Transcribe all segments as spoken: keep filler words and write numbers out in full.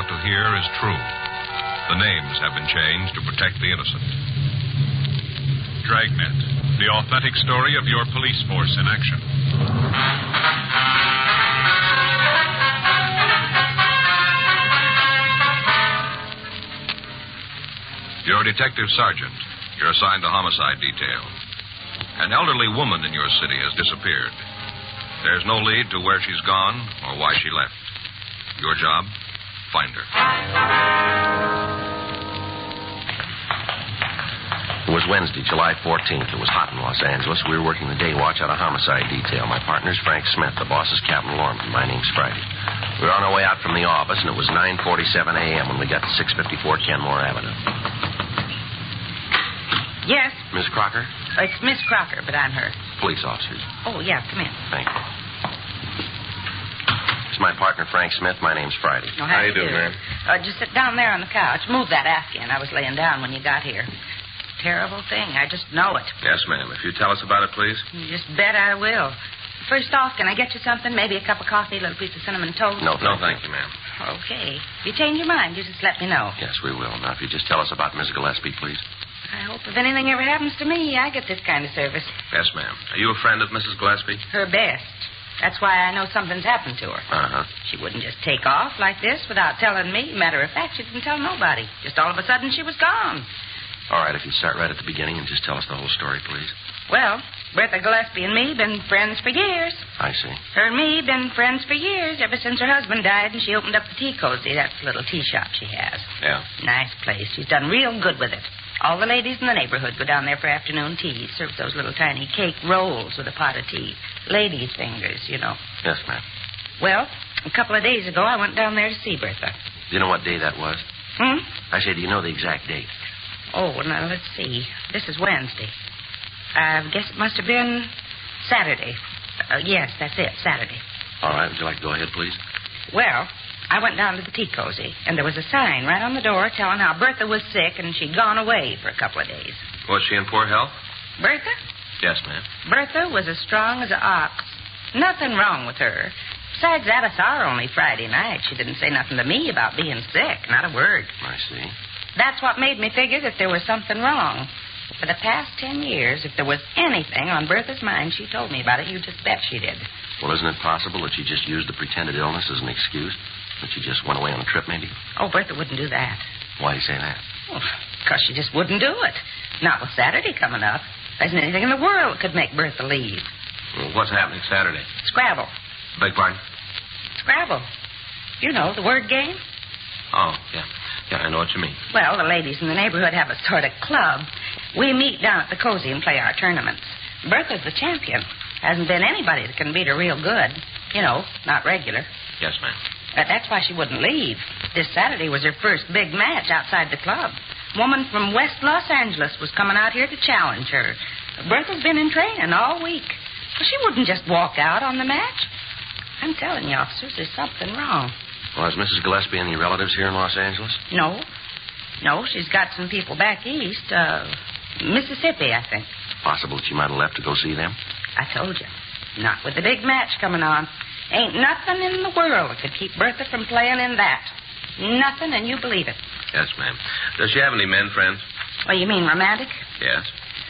to hear is true. The names have been changed to protect the innocent. Dragnet, the authentic story of your police force in action. You're a detective sergeant. You're assigned to homicide detail. An elderly woman in your city has disappeared. There's no lead to where she's gone or why she left. Your job? Find her. It was Wednesday, July fourteenth. It was hot in Los Angeles. We were working the day watch out of homicide detail. My partner's Frank Smith. The boss is Captain Lorman. My name's Friday. We were on our way out from the office, and it was nine forty-seven a.m. when we got to six fifty-four Kenmore Avenue. Yes? Miss Crocker? It's Miss Crocker, but I'm her. Police officers. Oh, yeah, come in. Thank you. It's my partner, Frank Smith. My name's Friday. Oh, how, how you doing, ma'am? Uh, just sit down there on the couch. Move that Afghan. I was laying down when you got here. Terrible thing. I just know it. Yes, ma'am. If you tell us about it, please. You just bet I will. First off, can I get you something? Maybe a cup of coffee, a little piece of cinnamon toast? No, no, thank you, ma'am. Okay. If you change your mind, you just let me know. Yes, we will. Now, if you just tell us about Miss Gillespie, please. I hope if anything ever happens to me, I get this kind of service. Yes, ma'am. Are you a friend of Missus Gillespie? Her best. That's why I know something's happened to her. Uh-huh. She wouldn't just take off like this without telling me. Matter of fact, she didn't tell nobody. Just all of a sudden, she was gone. All right, if you start right at the beginning and just tell us the whole story, please. Well, Bertha Gillespie and me been friends for years. I see. Her and me been friends for years, ever since her husband died and she opened up the Tea Cozy. That's the little tea shop she has. Yeah. Nice place. She's done real good with it. All the ladies in the neighborhood go down there for afternoon tea. Serve those little tiny cake rolls with a pot of tea. Ladies' fingers, you know. Yes, ma'am. Well, a couple of days ago, I went down there to see Bertha. Do you know what day that was? Hmm? I said, do you know the exact date? Oh, now, let's see. This is Wednesday. I guess it must have been Saturday. Uh, yes, that's it, Saturday. All right, would you like to go ahead, please? Well, I went down to the Tea Cozy, and there was a sign right on the door telling how Bertha was sick and she'd gone away for a couple of days. Was she in poor health? Bertha? Yes, ma'am. Bertha was as strong as an ox. Nothing wrong with her. Besides that, I saw her only Friday night. She didn't say nothing to me about being sick, not a word. I see. That's what made me figure that there was something wrong. For the past ten years, if there was anything on Bertha's mind, she told me about it. You just bet she did. Well, isn't it possible that she just used the pretended illness as an excuse? That she just went away on a trip, maybe? Oh, Bertha wouldn't do that. Why do you say that? Well, because she just wouldn't do it. Not with Saturday coming up. There isn't anything in the world that could make Bertha leave. Well, what's happening Saturday? Scrabble. Beg pardon? Scrabble. You know, the word game. Oh, yeah. Yeah, I know what you mean. Well, the ladies in the neighborhood have a sort of club. We meet down at the Cozy and play our tournaments. Bertha's the champion. Hasn't been anybody that can beat her real good. You know, not regular. Yes, ma'am. Uh, that's why she wouldn't leave. This Saturday was her first big match outside the club. A woman from West Los Angeles was coming out here to challenge her. Bertha's been in training all week. Well, she wouldn't just walk out on the match. I'm telling you, officers, there's something wrong. Well, has Missus Gillespie any relatives here in Los Angeles? No. No, she's got some people back east. Uh, Mississippi, I think. Possible that she might have left to go see them? I told you. Not with the big match coming on. Ain't nothing in the world that could keep Bertha from playing in that. Nothing, and you believe it. Yes, ma'am. Does she have any men friends? Well, you mean romantic? Yes.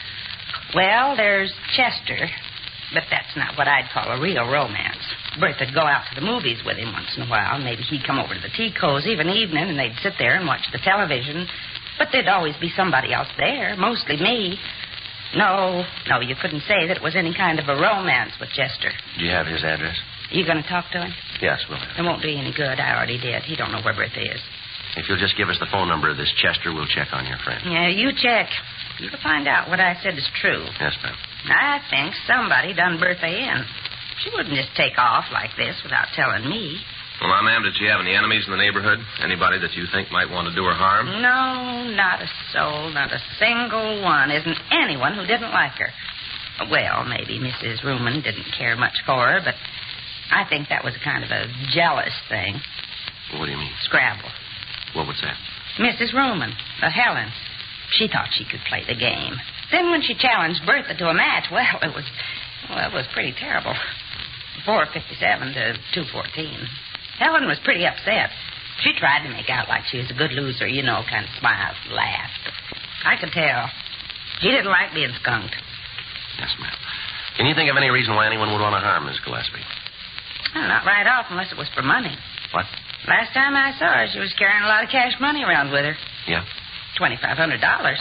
Well, there's Chester, but that's not what I'd call a real romance. Bertha'd go out to the movies with him once in a while. Maybe he'd come over to the Tea Cozy of an evening, and they'd sit there and watch the television. But there'd always be somebody else there, mostly me. No, no, you couldn't say that it was any kind of a romance with Chester. Do you have his address? You going to talk to him? Yes, we'll have it. It won't do you any good. I already did. He don't know where Bertha is. If you'll just give us the phone number of this Chester, we'll check on your friend. Yeah, you check. You'll find out what I said is true. Yes, ma'am. I think somebody done Bertha in. She wouldn't just take off like this without telling me. Well, now, ma'am, did she have any enemies in the neighborhood? Anybody that you think might want to do her harm? No, not a soul, not a single one. Isn't anyone who didn't like her. Well, maybe Missus Ruman didn't care much for her, but I think that was kind of a jealous thing. What do you mean? Scrabble. What was that? Missus Ruman, uh, Helen. She thought she could play the game. Then when she challenged Bertha to a match, well, it was, well, it was pretty terrible. four fifty-seven to two fourteen. Helen was pretty upset. She tried to make out like she was a good loser, you know, kind of smiled and laughed. I could tell. He didn't like being skunked. Yes, ma'am. Can you think of any reason why anyone would want to harm Miss Gillespie? Well, not right off unless it was for money. What? Last time I saw her, she was carrying a lot of cash money around with her. Yeah? twenty-five hundred dollars.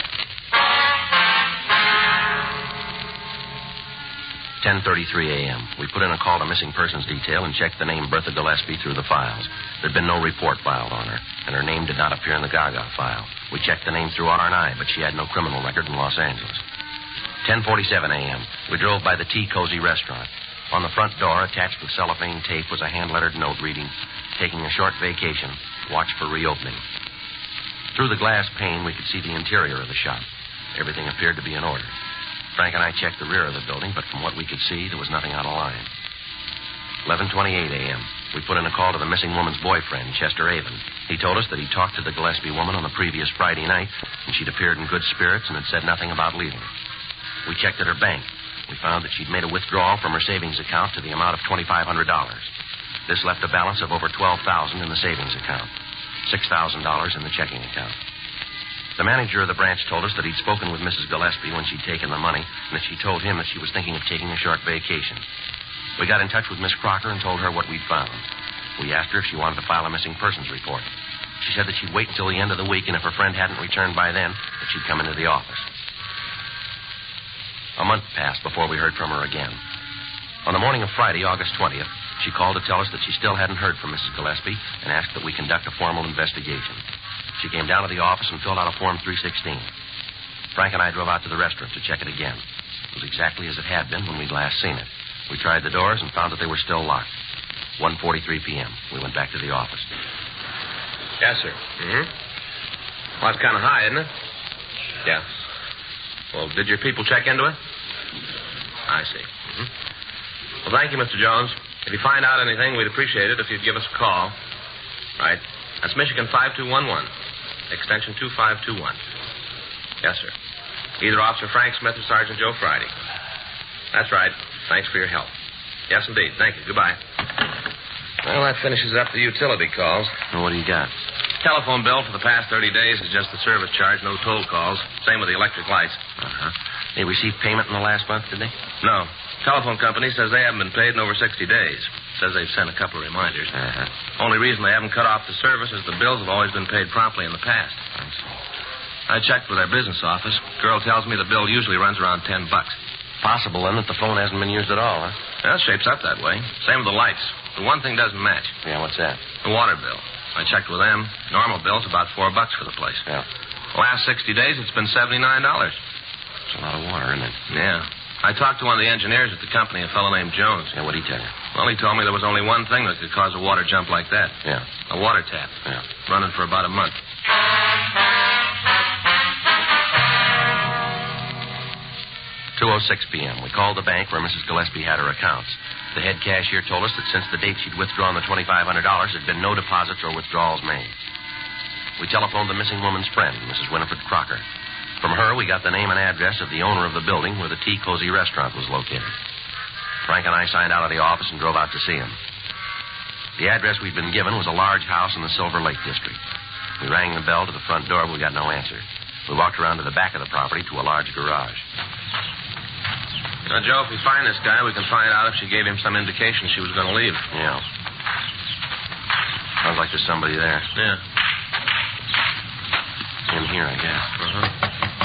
ten thirty-three a.m. We put in a call to missing persons detail and checked the name Bertha Gillespie through the files. There'd been no report filed on her, and her name did not appear in the Gaga file. We checked the name through R and I, but she had no criminal record in Los Angeles. ten forty-seven a.m. We drove by the Tea Cozy restaurant. On the front door, attached with cellophane tape, was a hand-lettered note reading, "Taking a short vacation. Watch for reopening." Through the glass pane, we could see the interior of the shop. Everything appeared to be in order. Frank and I checked the rear of the building, but from what we could see, there was nothing out of line. eleven twenty-eight a.m. We put in a call to the missing woman's boyfriend, Chester Avon. He told us that he talked to the Gillespie woman on the previous Friday night, and she'd appeared in good spirits and had said nothing about leaving. We checked at her bank. We found that she'd made a withdrawal from her savings account to the amount of twenty-five hundred dollars. This left a balance of over twelve thousand dollars in the savings account, six thousand dollars in the checking account. The manager of the branch told us that he'd spoken with Missus Gillespie when she'd taken the money, and that she told him that she was thinking of taking a short vacation. We got in touch with Miss Crocker and told her what we'd found. We asked her if she wanted to file a missing persons report. She said that she'd wait until the end of the week, and if her friend hadn't returned by then, that she'd come into the office. A month passed before we heard from her again. On the morning of Friday, August twentieth, she called to tell us that she still hadn't heard from Missus Gillespie and asked that we conduct a formal investigation. She came down to the office and filled out a Form three sixteen. Frank and I drove out to the restaurant to check it again. It was exactly as it had been when we'd last seen it. We tried the doors and found that they were still locked. one forty-three p.m. We went back to the office. Yes, sir. Mm-hmm. Well, that's kind of high, isn't it? Yeah. Well, did your people check into it? I see. Mm-hmm. Well, thank you, Mister Jones. If you find out anything, we'd appreciate it if you'd give us a call. Right. That's Michigan five two one one, extension two five two one. Yes, sir. Either Officer Frank Smith or Sergeant Joe Friday. That's right. Thanks for your help. Yes, indeed. Thank you. Goodbye. Well, that finishes up the utility calls. Well, what do you got? Telephone bill for the past thirty days is just the service charge, no toll calls. Same with the electric lights. Uh-huh. They received payment in the last month, did they? No. Telephone company says they haven't been paid in over sixty days. Says they've sent a couple of reminders. Uh-huh. Only reason they haven't cut off the service is the bills have always been paid promptly in the past. I checked with their business office. Girl tells me the bill usually runs around ten bucks. Possible, then, that the phone hasn't been used at all, huh? Well, it shapes up that way. Same with the lights. The one thing doesn't match. Yeah, what's that? The water bill. I checked with them. Normal bill's about four bucks for the place. Yeah. The last sixty days, it's been seventy-nine dollars. It's a lot of water, isn't it? Yeah. I talked to one of the engineers at the company, a fellow named Jones. Yeah, what'd he tell you? Well, he told me there was only one thing that could cause a water jump like that. Yeah. A water tap. Yeah. Running for about a month. two oh six p.m. We called the bank where Missus Gillespie had her accounts. The head cashier told us that since the date she'd withdrawn the twenty-five hundred dollars, there'd been no deposits or withdrawals made. We telephoned the missing woman's friend, Missus Winifred Crocker. From her, we got the name and address of the owner of the building where the Tea Cozy restaurant was located. Frank and I signed out of the office and drove out to see him. The address we'd been given was a large house in the Silver Lake district. We rang the bell to the front door, but we got no answer. We walked around to the back of the property to a large garage. Now, Joe, if we find this guy, we can find out if she gave him some indication she was going to leave. Yeah. Sounds like there's somebody there. Yeah. In here, I guess. Uh-huh.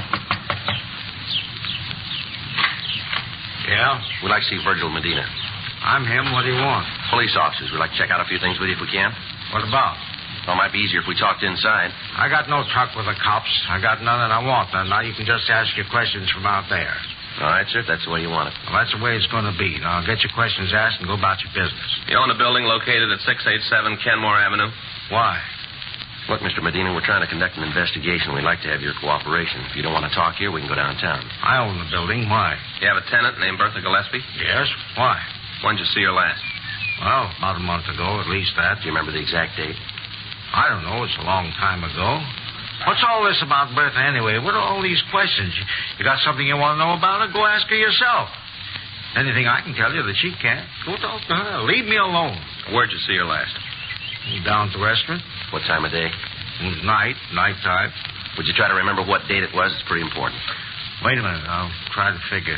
Yeah? We'd like to see Virgil Medina. I'm him. What do you want? Police officers. We'd like to check out a few things with you if we can. What about? Well, it might be easier if we talked inside. I got no truck with the cops. I got none and I want none. Now you can just ask your questions from out there. All right, sir. That's the way you want it. Well, that's the way it's going to be. Now get your questions asked and go about your business. You own a building located at six eighty-seven Kenmore Avenue? Why? Look, Mister Medina, we're trying to conduct an investigation. We'd like to have your cooperation. If you don't want to talk here, we can go downtown. I own the building. Why? You have a tenant named Bertha Gillespie? Yes. Why? When'd you see her last? Well, about a month ago, at least that. Do you remember the exact date? I don't know. It's a long time ago. What's all this about Bertha anyway? What are all these questions? You got something you want to know about her? Go ask her yourself. Anything I can tell you that she can't, go talk to her. Leave me alone. Where'd you see her last? Down at the restaurant. What time of day? It was night, nighttime. Would you try to remember what date it was? It's pretty important. Wait a minute. I'll try to figure.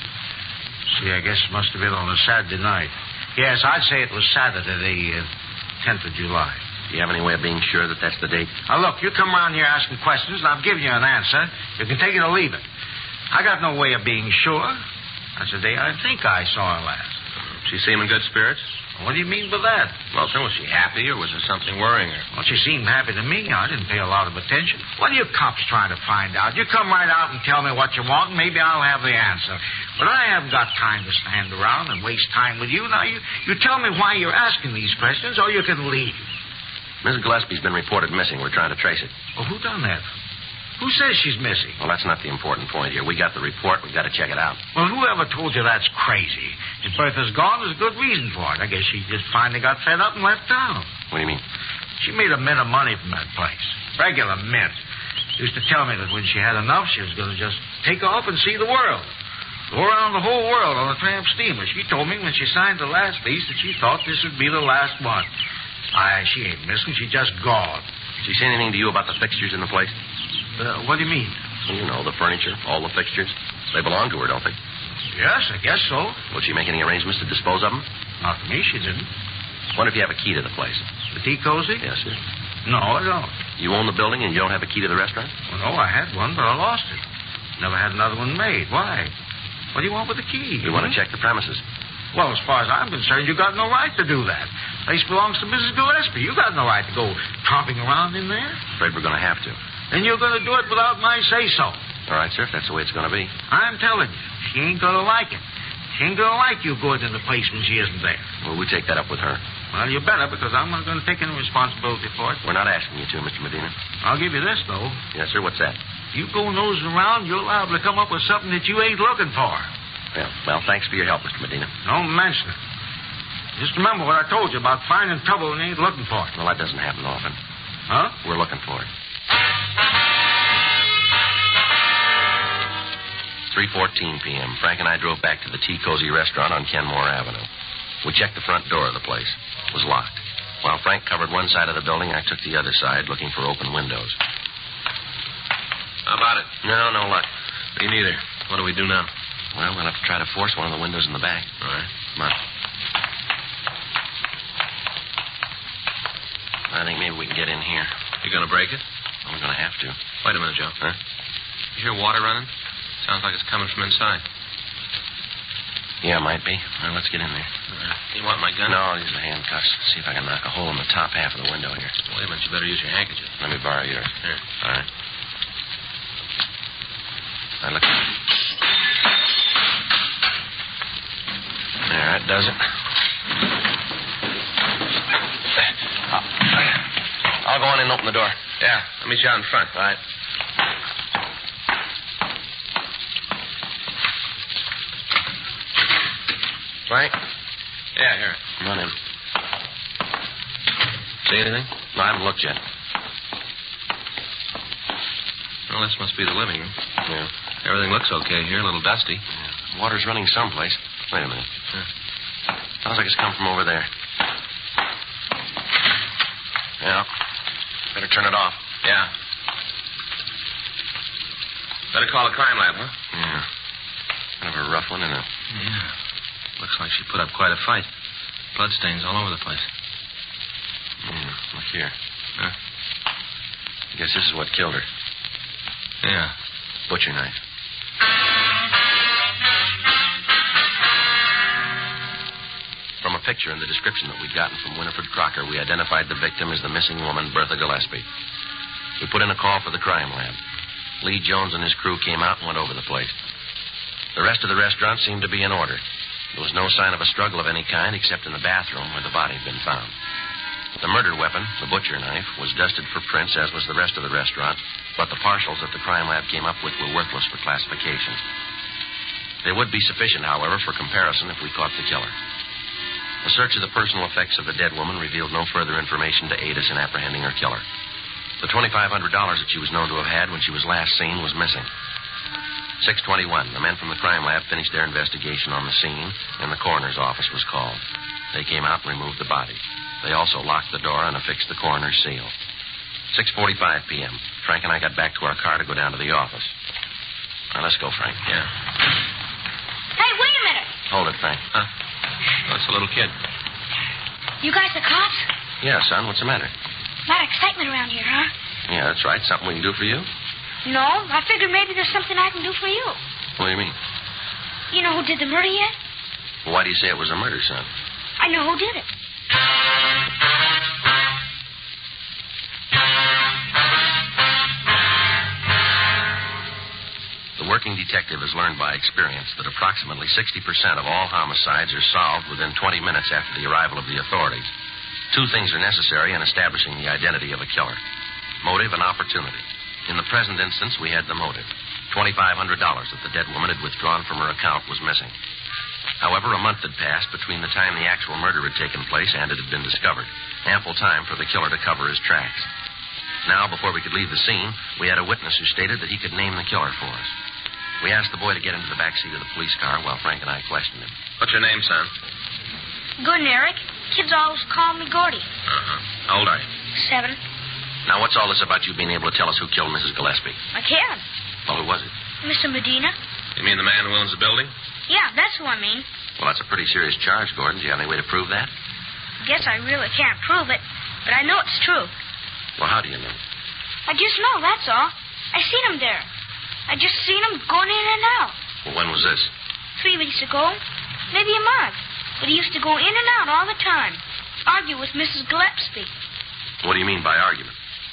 See, I guess it must have been on a Saturday night. Yes, I'd say it was Saturday, the uh, tenth of July. Do you have any way of being sure that that's the date? Now, look, you come around here asking questions, and I've given you an answer. You can take it or leave it. I got no way of being sure. That's the day I think I saw her last. She seem in good spirits? What do you mean by that? Well, sir, was she happy, or was there something worrying her? Well, she seemed happy to me. I didn't pay a lot of attention. What are you cops trying to find out? You come right out and tell me what you want, and maybe I'll have the answer. But I haven't got time to stand around and waste time with you. Now, you, you tell me why you're asking these questions, or you can leave. Missus Gillespie's been reported missing. We're trying to trace it. Well, who done that? Who says she's missing? Well, that's not the important point here. We got the report. We've got to check it out. Well, whoever told you that's crazy? If Bertha's gone, there's a good reason for it. I guess she just finally got fed up and left town. What do you mean? She made a mint of money from that place. Regular mint. Used to tell me that when she had enough, she was going to just take off and see the world. Go around the whole world on a tramp steamer. She told me when she signed the last lease that she thought this would be the last one. Aye, she ain't missing. She just gone. Did she say anything to you about the fixtures in the place? Uh, what do you mean? Well, you know, the furniture, all the fixtures. They belong to her, don't they? Yes, I guess so. Will she make any arrangements to dispose of them? Not to me, she didn't. What if you have a key to the place? The tea cozy? Yes, sir. No, I don't. You own the building and you don't have a key to the restaurant? Well, no, I had one, but I lost it. Never had another one made. Why? What do you want with the key? We want to check the premises. Well, as far as I'm concerned, you got no right to do that. The place belongs to Missus Gillespie. You got no right to go tromping around in there. Afraid we're going to have to. And you're going to do it without my say-so. All right, sir, if that's the way it's going to be. I'm telling you, she ain't going to like it. She ain't going to like you going in the place when she isn't there. Well, we take that up with her. Well, you better, because I'm not going to take any responsibility for it. We're not asking you to, Mister Medina. I'll give you this, though. Yes, sir, what's that? You go nosing around, you're liable to come up with something that you ain't looking for. Well, well, thanks for your help, Mister Medina. Don't mention it. Just remember what I told you about finding trouble when you ain't looking for it. Well, that doesn't happen often. Huh? We're looking for it. three fourteen p.m. Frank and I drove back to the Tea Cozy restaurant on Kenmore Avenue. We checked the front door of the place. It was locked. While Frank covered one side of the building, I took the other side, looking for open windows. How about it? No, no luck. Me neither. What do we do now? Well, we'll have to try to force one of the windows in the back. All right. Come on. I think maybe we can get in here. You going to break it? We're going to have to. Wait a minute, Joe. Huh? You hear water running? Sounds like it's coming from inside. Yeah, might be. Well, let's get in there. Right. You want my gun? No, I'll use the handcuffs. See if I can knock a hole in the top half of the window here. Wait a minute. You better use your handkerchief. Let me borrow yours. Here. All right. Now, look. There, that does it. I'll go on in and open the door. Yeah, I'll meet you out in front. All right. Frank? Yeah, here. Come on in. See anything? No, I haven't looked yet. Well, this must be the living room. Yeah. Everything looks okay here. A little dusty. Yeah. Water's running someplace. Wait a minute. Huh. Sounds like it's come from over there. Yeah. Better turn it off. Yeah. Better call the crime lab, huh? Yeah. Kind of a rough one, isn't it? Yeah. Looks like she put up quite a fight. Bloodstains all over the place. Yeah, look here. Huh? I guess this is what killed her. Yeah. Butcher knife. From a picture and the description that we'd gotten from Winifred Crocker, we identified the victim as the missing woman, Bertha Gillespie. We put in a call for the crime lab. Lee Jones and his crew came out and went over the place. The rest of the restaurant seemed to be in order. There was no sign of a struggle of any kind except in the bathroom where the body had been found. The murder weapon, the butcher knife, was dusted for prints, as was the rest of the restaurant, but the partials that the crime lab came up with were worthless for classification. They would be sufficient, however, for comparison if we caught the killer. A search of the personal effects of the dead woman revealed no further information to aid us in apprehending her killer. The twenty-five hundred dollars that she was known to have had when she was last seen was missing. six twenty-one, the men from the crime lab finished their investigation on the scene, and the coroner's office was called. They came out and removed the body. They also locked the door and affixed the coroner's seal. six forty-five p.m. Frank and I got back to our car to go down to the office. Now, let's go, Frank. Yeah. Hey, wait a minute. Hold it, Frank. Huh? That's a little kid. You guys the cops? Yeah, son, what's the matter? A lot of excitement around here, huh? Yeah, that's right. Something we can do for you? No, I figured maybe there's something I can do for you. What do you mean? You know who did the murder yet? Well, why do you say it was a murder, son? I know who did it. The working detective has learned by experience that approximately sixty percent of all homicides are solved within twenty minutes after the arrival of the authorities. Two things are necessary in establishing the identity of a killer: motive and opportunity. In the present instance, we had the motive. twenty-five hundred dollars that the dead woman had withdrawn from her account was missing. However, a month had passed between the time the actual murder had taken place and it had been discovered. Ample time for the killer to cover his tracks. Now, before we could leave the scene, we had a witness who stated that he could name the killer for us. We asked the boy to get into the back seat of the police car while Frank and I questioned him. What's your name, son? Gordon Eric. Kids always call me Gordy. Uh-huh. How old are you? Seven. Now, what's all this about you being able to tell us who killed Missus Gillespie? I can. Well, who was it? Mister Medina. You mean the man who owns the building? Yeah, that's who I mean. Well, that's a pretty serious charge, Gordon. Do you have any way to prove that? Guess I really can't prove it, but I know it's true. Well, how do you know? I just know, that's all. I seen him there. I just seen him going in and out. Well, when was this? Three weeks ago. Maybe a month. But he used to go in and out all the time. Argue with Missus Gillespie. What do you mean by argument?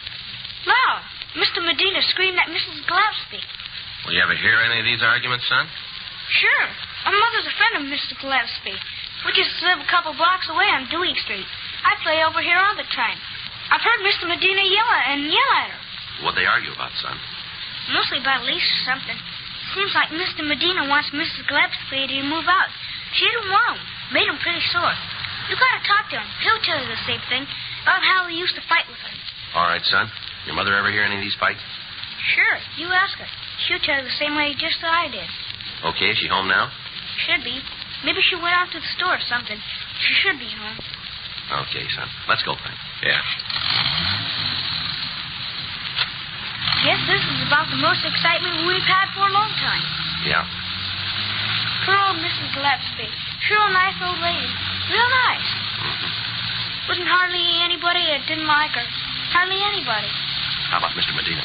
Loud. Mister Medina screamed at Missus Gillespie. Will you ever hear any of these arguments, son? Sure. My mother's a friend of Mister Gillespie. We just live a couple blocks away on Dewey Street. I play over here all the time. I've heard Mister Medina yell at and yell at her. What'd they argue about, son? Mostly about a lease or something. Seems like Mister Medina wants Missus Gillespie to move out. She didn't want him. Made him pretty sore. You gotta talk to him. He'll tell you the same thing about how he used to fight with her. All right, son. Your mother ever hear any of these fights? Sure. You ask her. She'll tell you the same way just as I did. Okay, is she home now? Should be. Maybe she went out to the store or something. She should be home. Okay, son. Let's go, Frank. Yeah. Guess this is about the most excitement we've had for a long time. Yeah. Poor old Missus Gillespie. Sure a nice old lady. Real nice. Mm-hmm. Wasn't hardly anybody that didn't like her. Hardly anybody. How about Mister Medina?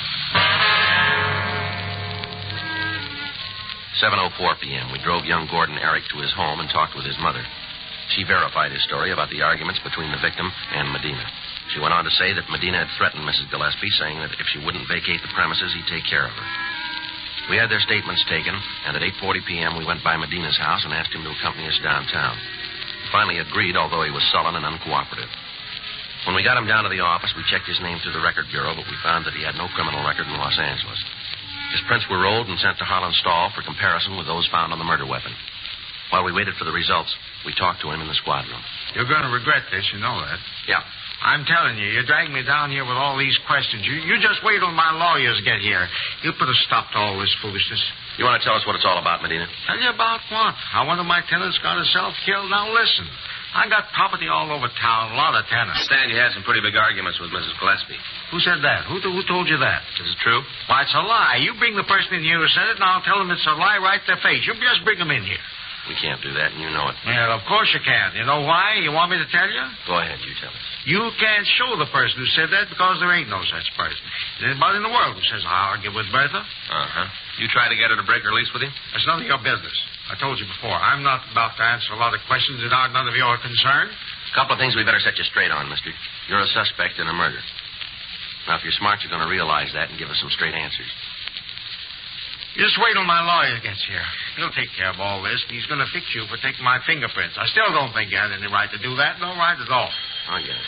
seven oh four p.m. We drove young Gordon Eric to his home and talked with his mother. She verified his story about the arguments between the victim and Medina. She went on to say that Medina had threatened Missus Gillespie, saying that if she wouldn't vacate the premises, he'd take care of her. We had their statements taken, and at eight forty p.m. we went by Medina's house and asked him to accompany us downtown. He finally agreed, although he was sullen and uncooperative. When we got him down to the office, we checked his name through the record bureau, but we found that he had no criminal record in Los Angeles. His prints were rolled and sent to Holland-Stahl for comparison with those found on the murder weapon. While we waited for the results, we talked to him in the squad room. You're going to regret this, you know that. Yeah. I'm telling you, you dragged me down here with all these questions. You, you just wait till my lawyers get here. You'll put a stop to all this foolishness. You want to tell us what it's all about, Medina? Tell you about what? How one of my tenants got herself killed? Now listen. I got property all over town, a lot of tenants. I understand you had some pretty big arguments with Missus Gillespie. Who said that? Who, who told you that? Is it true? Why, it's a lie. You bring the person in here who said it, and I'll tell them it's a lie right to their face. You just bring them in here. We can't do that, and you know it. Well, of course you can. You know why? You want me to tell you? Go ahead, you tell us. You can't show the person who said that because there ain't no such person. There's anybody in the world who says, I'll argue with Bertha. Uh-huh. You try to get her to break her lease with you? That's none of your business. I told you before, I'm not about to answer a lot of questions that are none of your concern. A couple of things we better set you straight on, mister. You're a suspect in a murder. Now, if you're smart, you're going to realize that and give us some straight answers. You just wait till my lawyer gets here. He'll take care of all this, and he's going to fix you for taking my fingerprints. I still don't think you had any right to do that. No right at all. Oh, yeah.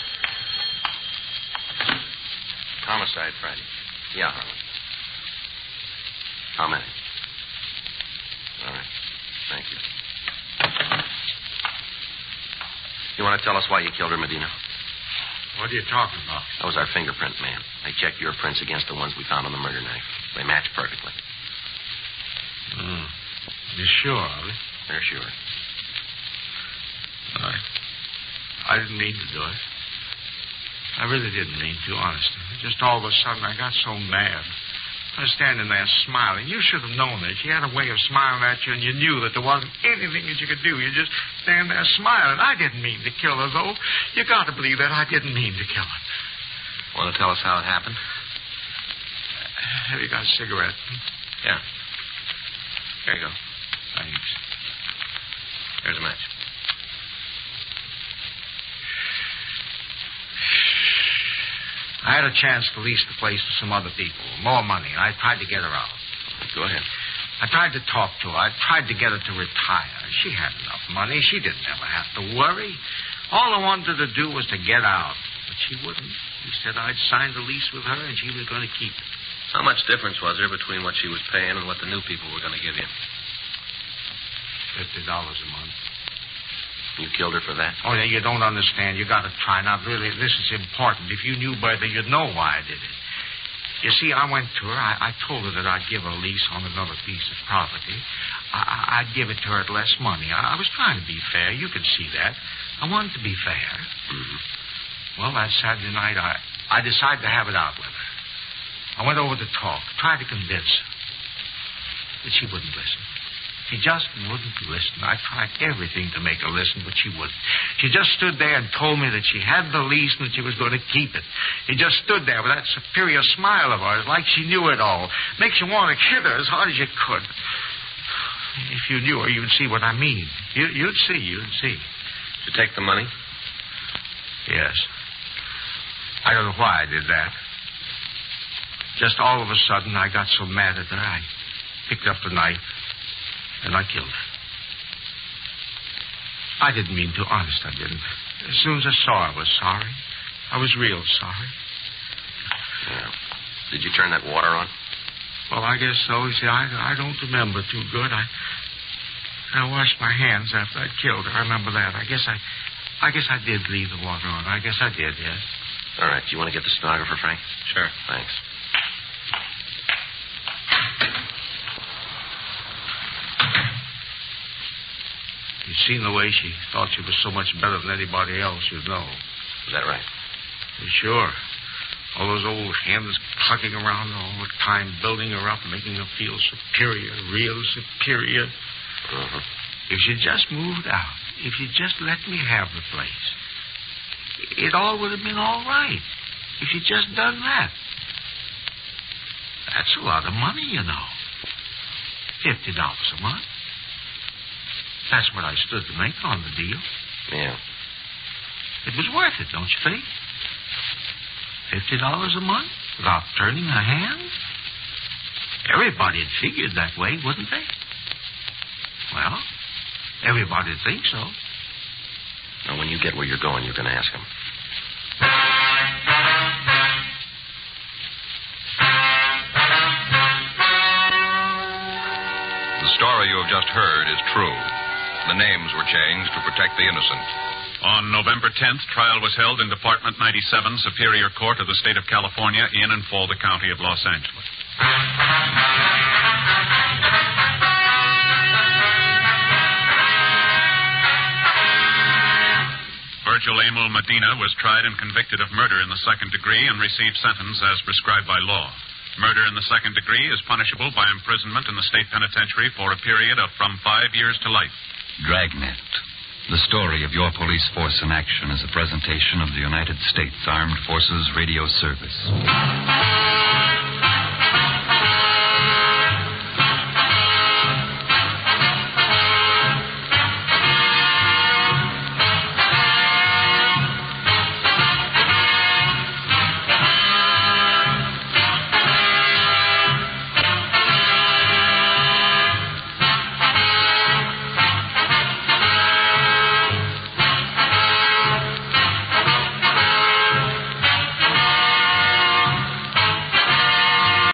Homicide Friday. Yeah, Harlan. How many? All right. Thank you. You want to tell us why you killed her, Medina? What are you talking about? That was our fingerprint man. They checked your prints against the ones we found on the murder knife. They match perfectly. Hmm. You sure, Ollie? They're sure. I, I didn't mean to do it. I really didn't mean to, honest. Just all of a sudden, I got so mad. I was standing there smiling. You should have known it. She had a way of smiling at you, and you knew that there wasn't anything that you could do. You just stand there smiling. I didn't mean to kill her, though. You got to believe that I didn't mean to kill her. Want to tell us how it happened? Have you got a cigarette? Yeah. Here you go. Thanks. Here's a match. I had a chance to lease the place to some other people. More money. I tried to get her out. Go ahead. I tried to talk to her. I tried to get her to retire. She had enough money. She didn't ever have to worry. All I wanted to do was to get out. But she wouldn't. She said I'd signed a lease with her and she was going to keep it. How much difference was there between what she was paying and what the new people were going to give you? Fifty dollars a month. You killed her for that? Oh, yeah, you don't understand. You got to try. Now, really, this is important. If you knew Bertha, you'd know why I did it. You see, I went to her. I, I told her that I'd give her a lease on another piece of property. I, I, I'd give it to her at less money. I, I was trying to be fair. You can see that. I wanted to be fair. Mm-hmm. Well, that Saturday night, I, I decided to have it out with her. I went over to talk, tried to convince her. But she wouldn't listen. She just wouldn't listen. I tried everything to make her listen, but she wouldn't. She just stood there and told me that she had the lease and that she was going to keep it. She just stood there with that superior smile of hers, like she knew it all. Makes you want to hit her as hard as you could. If you knew her, you'd see what I mean. You, you'd see, you'd see. Did you take the money? Yes. I don't know why I did that. Just all of a sudden, I got so mad at her, I picked up the knife. And I killed her. I didn't mean to. Honest, I didn't. As soon as I saw her, I was sorry. I was real sorry. Yeah. Did you turn that water on? Well, I guess so. You see, I, I don't remember too good. I I washed my hands after I killed her. I remember that. I guess I I guess I did leave the water on. I guess I did, yes. All right. Do you want to get the stenographer, Frank? Sure. Thanks. You'd seen the way she thought she was so much better than anybody else, you'd know. Is that right? Sure. All those old hens clucking around all the time, building her up, making her feel superior, real superior. Uh-huh. If she just moved out, if she just let me have the place, it all would have been all right. If she'd just done that. That's a lot of money, you know. Fifty dollars a month. That's what I stood to make on the deal. Yeah. It was worth it, don't you think? Fifty dollars a month without turning a hand? Everybody'd figured that way, wouldn't they? Well, everybody'd think so. Now, when you get where you're going, you can ask him. The story you have just heard is true. The names were changed to protect the innocent. On November tenth, trial was held in Department ninety-seven, Superior Court of the State of California, in and for the County of Los Angeles. Virgil Emil Medina was tried and convicted of murder in the second degree and received sentence as prescribed by law. Murder in the second degree is punishable by imprisonment in the state penitentiary for a period of from five years to life. Dragnet, the story of your police force in action, is a presentation of the United States Armed Forces Radio Service.